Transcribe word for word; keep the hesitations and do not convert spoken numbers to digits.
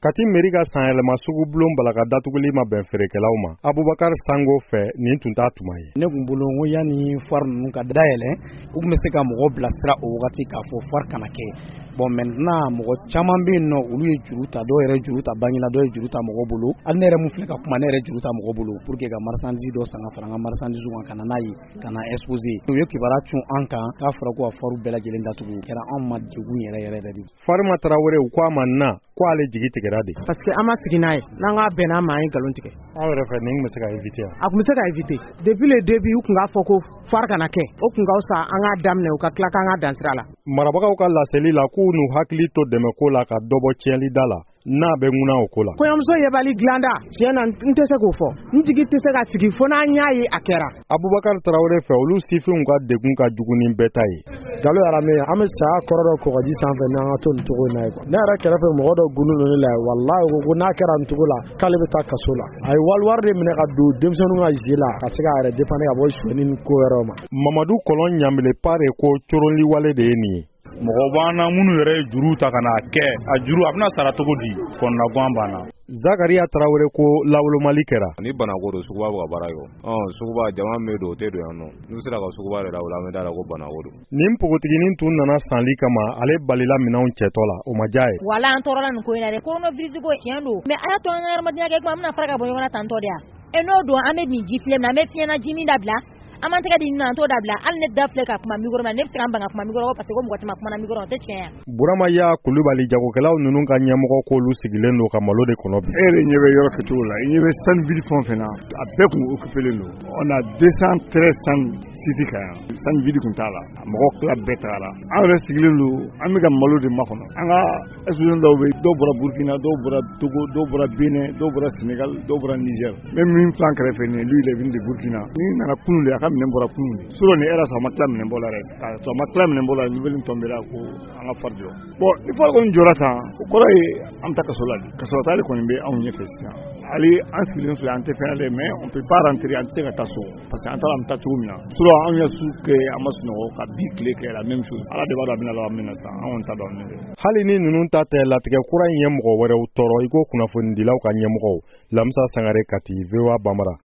Kati mairie ka sanyɛlɛma sugu bulon bala ka datuguli ma bɛn feerekɛlaw ma. Abubakar Sango fɛ nin tun t'a tuma ye. Ne kun bolo ngo yani foire ninnu ka dayɛlɛ u kun bɛ se ka mɔgɔ bilasira o wagati k'a fɔ foire kana kɛ. Bon maintenant mɔgɔ caman bɛ yen nɔ olu ye juru ta, dɔw yɛrɛ juru ta Baginda, dɔw ye juru ta mɔgɔ bolo. Hali ne yɛrɛ mun filɛ ka kuma ne yɛrɛ juru ta mɔgɔ bolo pour que ka marchandise dɔ san ka fara n ka marchandise kan ka na n'a ye ka na exposer. U ye kibaruya cun an kan k'a fɔra ko ka foire bɛɛ lajɛlen datugu. Kɛra anw ma degun yɛrɛ yɛrɛ de. Farima Tarawele u ko a ma na ko ale jigi tigɛra de. Parce que an ma sigi n'a ye n'an k'a bɛn n'a ma an ye nkalon tigɛ. Aw yɛrɛ fɛ nin bɛ se ka éviter wa? A kun bɛ se ka éviter. Depuis le début u kun k'a fɔ ko foire kana kɛ. O kun ka fisa an k'a daminɛ u ka tila k'an ka dan sira la. Marabagaw ka laseli la k'u n'u hakili to dɛmɛko la ka dɔ bɔ tiɲɛli da la n'a bɛ ŋuna o ko la. Kɔɲɔmuso yebali dilanda tiɲɛ na n tɛ se k'o fɔ. N jigi tɛ se ka sigi fo n'an y'a ye a kɛra. Abubakar Tarawele fɛ olu sifinw ka degun ka jugu ni bɛɛ ta ye. Galo Arame an bɛ saya kɔrɔ dɔ kɔgɔji sanfɛ n'an ka to nin cogo in na ye. Ne yɛrɛ kɛrɛfɛ mɔgɔ dɔ gunnen don ne la wallahi ko ko n'a kɛra nin cogo la k'ale bɛ taa kaso la. A ye waliwari de minɛ ka don denmisɛnninw ka jeu la ka se k'a yɛrɛ dépanner ka bɔ suɲɛni ni ko wɛrɛw ma. Mamadu Kɔlɔn Ɲambele Pare ko coronli wale de ye nin ye. Mɔgɔ b'an na minnu yɛrɛ ye juru ta ka n'a kɛ a juru a bɛna sara cogo di kɔnɔna gan banna. Zakariya Tarawele ko lawolomali kɛra. Ni banako don suguba bɛ ka baara kɛ. Ɔ suguba jama min don o tɛ don yan nɔ. N'u sera ka suguba yɛrɛ lawolo an bɛ da la ko banako don. Nin pogotiginin tun nana sanli kama ale balila minɛnw cɛtɔ la o ma diya ye. Wala an tɔɔrɔ la nin ko in na dɛ coronavirus ko tiɲɛ don mais a y'a to an ka hadamadenya kɛ kuma an bɛna fara ka bɔ ɲɔgɔn na tantɔ de yan. E n'o don an bɛ bin ji filɛ min na an bɛ fiɲɛna ji min dabila. An man tɛgɛ di nin na an t'o dabila hali ne da filɛ ka kuma micro na ne bɛ se ka n ban ka kuma micro parce que ko mɔgɔ caman kumana micro o tɛ tiɲɛ ye. Burama Ya Kulubali jagokɛlaw ninnu ka ɲɛmɔgɔ k'olu sigilen don ka malo de kɔnɔ bi. E yɛrɛ ɲɛ bɛ yɔrɔ kɛcogo la i ɲɛ bɛ Sane Ville fɛn o fɛn na a bɛɛ kun occupélen don. On a deux cent treize Sane City kan yan Sane Ville kun t'a la a mɔgɔ tila bɛɛ tagara. An yɛrɛ sigilen don an bɛ ka malo de makɔnɔ. An ka exposition dɔw bɛ dɔw bɔra Burkina dɔw bɔra Togo dɔw bɔra Benin dɔw bɔra Sénégal dɔw bɔra Niger. Même min filɛ an kɛrɛfɛ nin lui il est venu de Burkina. Ni nana kunun de a ka minɛn bɔra kunun de. Solo ni era sama tla minɛn bɔ la dɛ sama tla minɛn bɔ la nouvelle tombera ko an ka fari jɔ. Bon ni fɔra ko nin jɔra tan o kɔrɔ ye an ta kaso la de kaso ta de kɔni bɛ anw ɲɛfɛ sisan hali an sigilen filɛ an tɛ fɛn ale mais on peut pas rentrer an tɛ se ka taa so parce que an taara an taa cogo min na solo anw ye su kɛ an ma sunɔgɔ ka bi tile kɛ la même chose ala de b'a dɔn a bɛna laban min na sisan anw t'a dɔn min. Hali ni ninnu ta tɛ latigɛ kura in ye mɔgɔ wɛrɛw tɔɔrɔ i ko kunnafonidilaw ka ɲɛmɔgɔw Lamsa Sangare Kati V O A Bamara.